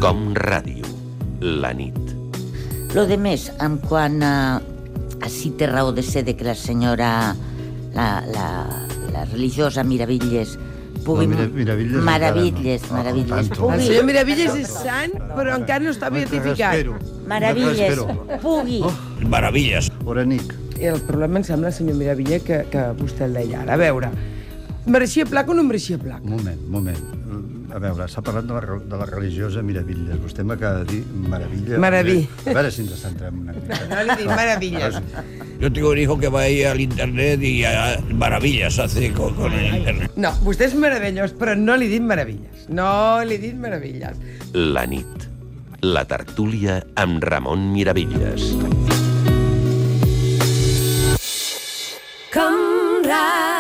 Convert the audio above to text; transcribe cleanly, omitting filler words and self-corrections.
Com Ràdio, la nit. Lo de més, en quant a si té raó de ser de que la senyora, la religiosa Miravitlles, pugui... Miravitlles. El senyor Miravitlles és sant, però encara no està beatificat. Miravitlles, pugui... Meravilles. Oranic. I el problema em sembla, senyor Miravilla, que vostè el deia ara. A veure, mereixia placa o no mereixia placa? Moment. A veure, s'ha parlat de la religiosa Miravitlles. Vostè m'acaba de dir Maravilla. A veure si ens centrem una mica. No li dic Meravilles. Yo tengo un hijo que va ahí al internet y maravillas hace con el internet. No, vostè és meravellós, però no li dit Meravilles. No li dit Meravilles. La nit. La tertúlia amb Ramon Miravitlles. Com Ràdio.